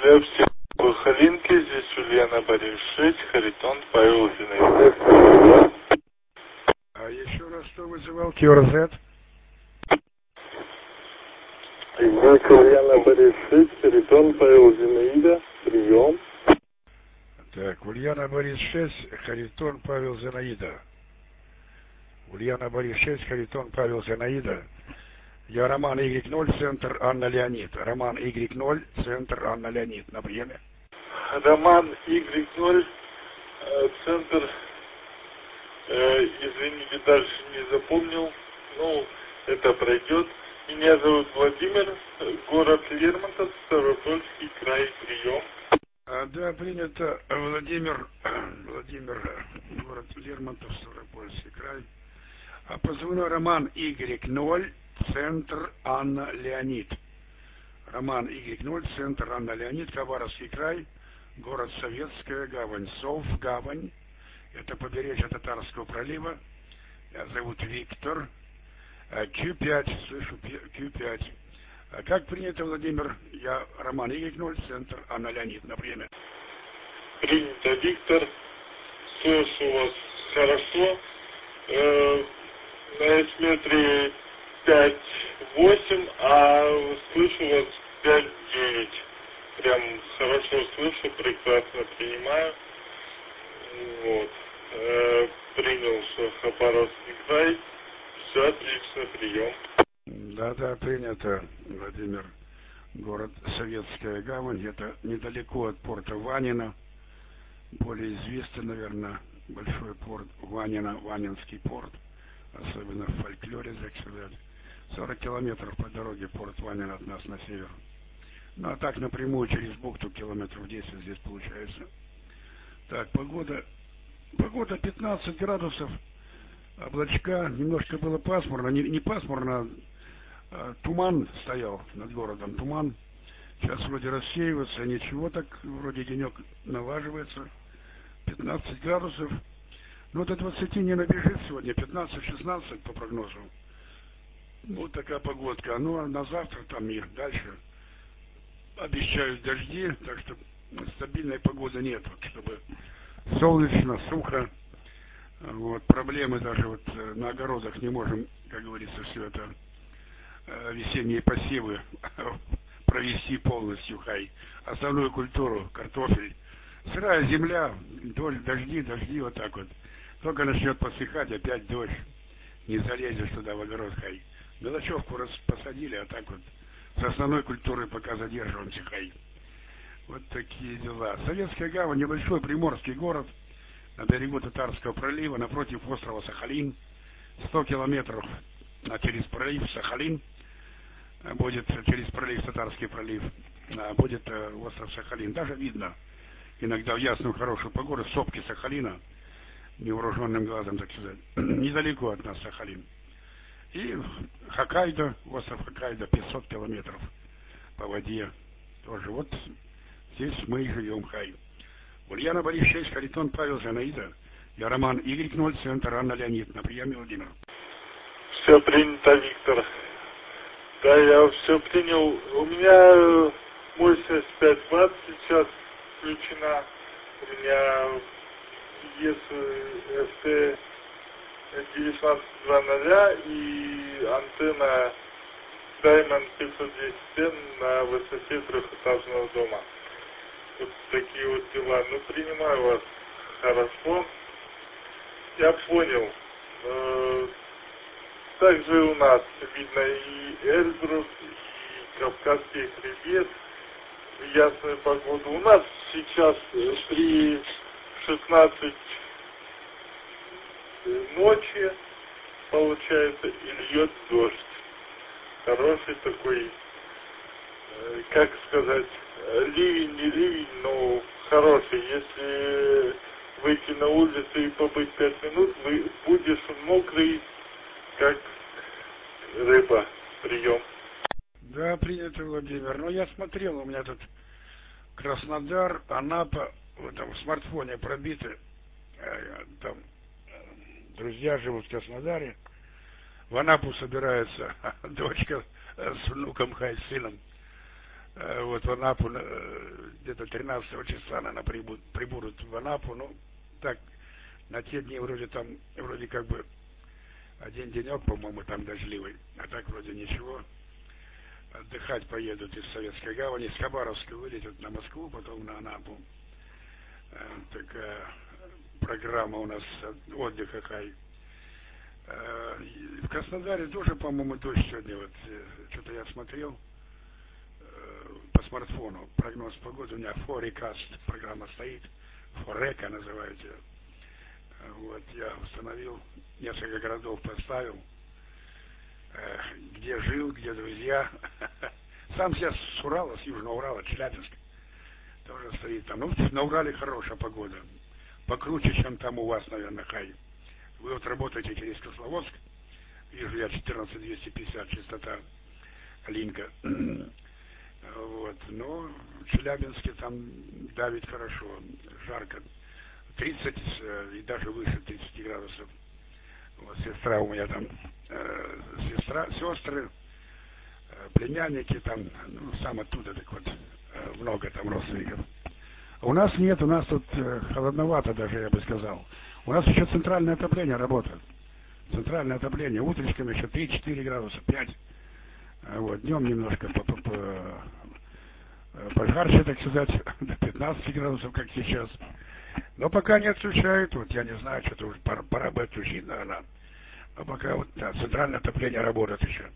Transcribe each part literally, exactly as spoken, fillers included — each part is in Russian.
Для всех Халинки, здесь Ульяна Борис шесть, Харитон, Павел Зинаида. А еще раз что вызывал? Киорзет? Здесь Ульяна Борис шесть, Харитон, Павел Зинаида, прием. Так, Ульяна Борис шесть, Харитон, Павел Зинаида. Ульяна Борис шесть, Харитон, Павел Зинаида. Я Роман Y ноль, центр Анна Леонид. Роман Y ноль, центр Анна Леонид. На приеме. Роман Y ноль, центр, э, извините, дальше не запомнил. Ну, это пройдет. Меня зовут Владимир, город Лермонтов, Ставропольский край, прием. А, да, принято. Владимир, Владимир, город Лермонтов, Ставропольский край. А позывной Роман Y ноль, центр Анна Леонид. Роман Y ноль, центр Анна Леонид, Хабаровский край, город Советская, гавань, Сов, гавань. Это побережье Татарского пролива. Я зовут Виктор. Q пять, слышу Q пять. Как принято, Владимир? Я Роман Y ноль, центр Анна Леонид. На время. Принято, Виктор. Слышу вас хорошо. Э, на эсметре пять восемь, а слышу вас пять девять. Прям хорошо слышу, прекрасно принимаю. Вот. Э, принял, что Хабаровский край. Все отлично, прием. Да-да, принято, Владимир. Город Советская гавань. Это недалеко от порта Ванина. Более известный, наверное, большой порт Ванина, Ванинский порт. Особенно в фольклоре, так сказать. сорок километров по дороге порт Ванин от нас на север. Ну, а так напрямую через бухту километров десять здесь получается. Так, погода. Погода пятнадцать градусов. Облачка. Немножко было пасмурно. Не, не пасмурно, а туман стоял над городом. Туман. Сейчас вроде рассеивается. Ничего так. Вроде денек налаживается. пятнадцать градусов. Ну, до двадцати не набежит сегодня. пятнадцать-шестнадцать по прогнозу. Ну, такая погодка. Ну, а на завтра там и дальше обещают дожди, так что стабильной погоды нет, вот, чтобы солнечно, сухо. Вот, проблемы даже вот на огородах не можем, как говорится, все это весенние посевы провести полностью, хай. Основную культуру, картофель. Сырая земля, дожди, дожди, вот так вот. Только начнет посыхать, опять дождь. Не залезешь туда в огород, хай. Мелочевку раз посадили, а так вот с основной культурой пока задерживаемся, хай. Вот такие дела. Советская гавань, небольшой приморский город на берегу Татарского пролива, напротив острова Сахалин. сто километров через пролив Сахалин будет, через пролив Татарский пролив, будет остров Сахалин. Даже видно иногда в ясную хорошую погоду сопки Сахалина, невооруженным глазом, так сказать. Недалеко от нас Сахалин. И Хоккайдо, остров Хоккайдо, пятьсот километров по воде. Тоже вот здесь мы и живем, хай. Ульяна Борис шесть, Харитон, Павел Зинаида. Я Роман Y ноль, центр Анна Леонид. На приеме, Владимир. Все принято, Виктор. Да, я все принял. У меня мощность пять ватт сейчас включена. У меня эс тэ девятнадцать два ноль и антенна Diamond пятьсот десять эн на высоте трехэтажного дома. Вот такие вот дела. Ну, принимаю вас хорошо. Я понял. Э, также у нас видно и Эльбрус, и Кавказский хребет в ясную погоду. У нас сейчас при шестнадцать ночи, получается, и льет дождь. Хороший такой, э, как сказать, ливень, не ливень, но хороший. Если выйти на улицу и побыть пять минут, вы будешь мокрый, как рыба. Прием. Да, принято, Владимир. Ну, я смотрел, у меня тут Краснодар, Анапа, в этом смартфоне пробиты. Там друзья живут в Краснодаре. В Анапу собирается дочка с внуком, хай, с сыном. Вот в Анапу где-то тринадцатого числа, наверное, прибудут, прибудут в Анапу. Ну, так, на те дни вроде там, вроде как бы один денек, по-моему, там дождливый. А так вроде ничего. Отдыхать поедут из Советской Гавани, с Хабаровска вылетят на Москву, потом на Анапу. Такая программа у нас отдыха хай. В Краснодаре тоже, по-моему, дождь сегодня. Вот что-то я смотрел по смартфону. Прогноз погоды у меня Forecast программа стоит. Форека называется. Вот я установил, несколько городов поставил. Где жил, где друзья. Сам я с Урала, с Южного Урала, Челябинск. Тоже стоит там. Ну, на Урале хорошая погода. Покруче, чем там у вас, наверное, хай. Вы вот работаете через Кисловодск. Вижу я четырнадцать двести пятьдесят частота линка. Вот. Но в Челябинске там давит хорошо. Жарко. тридцать и даже выше тридцати градусов. Вот сестра у меня там, э, сестра, сестры, э, племянники там, ну, сам оттуда, так вот, э, много там родственников. У нас нет, у нас тут э, холодновато даже, я бы сказал. У нас еще центральное отопление работает. Центральное отопление, утречком еще три-четыре градуса, пять. Вот, днем немножко пожарче, так сказать, до пятнадцати градусов, как сейчас. Но пока не отключают, вот я не знаю, что-то уже пора, пора бы отключить, наверное. Но пока вот да, центральное отопление работает еще.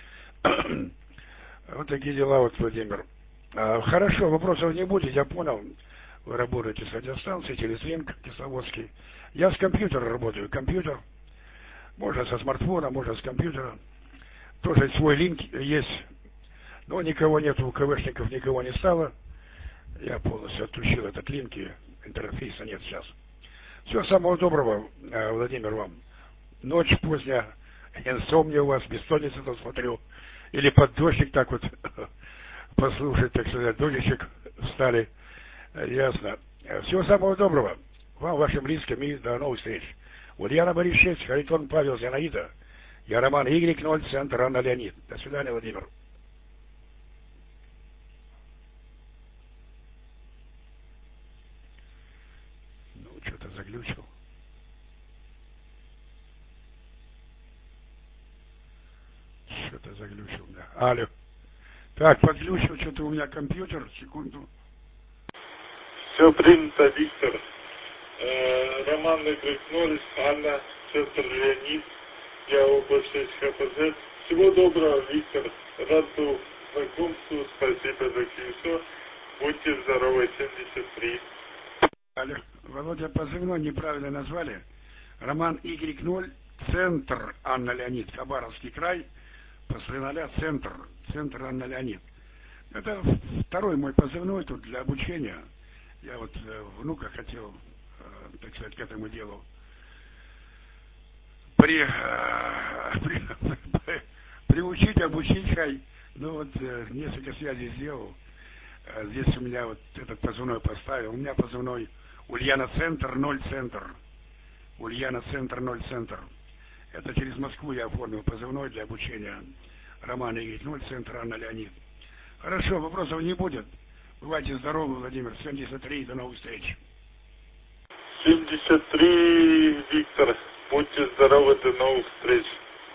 Вот такие дела, вот, Владимир. А, хорошо, вопросов не будет, я понял. Вы работаете с радиостанцией, Телеслинк, Кисловодский. Я с компьютера работаю, компьютер. Можно со смартфона, можно с компьютера. Тоже свой линк есть. Но никого нету, у КВшников никого не стало. Я полностью отключил этот линк, и интерфейса нет сейчас. Всего самого доброго, Владимир, вам. Ночь поздняя, инсомния у вас, бессонница, там смотрю. Или под дождик так вот послушать, так сказать, дождичек встали. Ясно. Всего самого доброго. Вам, вашим близким, и до новых встреч. Ульяна Борис шесть, Харитон Павел, Зинаида. Я Роман Y ноль, центр Анна Леонид. До свидания, Владимир. Ну, что-то заглючил. Что-то заглючил, да. Алло. Так, подглючил что-то у меня компьютер. Секунду. Все принято, Виктор. Э, Роман Y ноль, Анна, центр Леонид. Я область шесть ХПЗ. Всего доброго, Виктор. Рад был знакомству. Спасибо за кьюсо. Будьте здоровы, семьдесят три. Алло. Володя, позывной неправильно назвали. Роман Y ноль, центр Анна Леонид, Хабаровский край. После ноля центр. Центр Анна Леонид. Это второй мой позывной тут для обучения. Я вот э, внука хотел, э, так сказать, к этому делу при, э, при, при, приучить, обучить, хай. Ну вот э, несколько связей сделал. Э, здесь у меня вот этот позывной поставил. У меня позывной Ульяна Центр, ноль Центр. Ульяна Центр, ноль Центр. Это через Москву я оформил позывной для обучения. Роман Y ноль, Центр Анна Леонид. Хорошо, вопросов не будет. Бывайте здоровы, Владимир. семьдесят три, до новых встреч. семьдесят три, Виктор. Будьте здоровы, до новых встреч.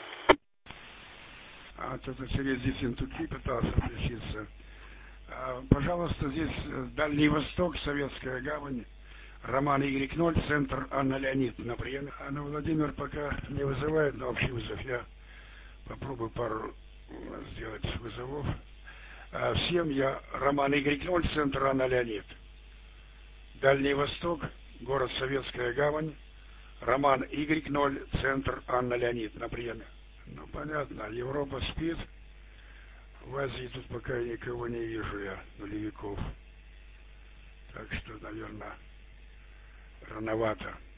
А кто-то через Десентуки пытался включиться. А, пожалуйста, здесь Дальний Восток, Советская Гавань. Роман Y ноль, Центр Анна Леонид на приеме. А ну, Владимир пока не вызывает на общий вызов. Я попробую пару сделать вызовов. А всем я Роман Y ноль, Центр Анна Леонид. Дальний Восток, город Советская Гавань. Роман Y ноль, Центр Анна Леонид на приеме. Ну, понятно, Европа спит. В Азии тут пока никого не вижу я, нулевиков. Так что, наверное, рановато.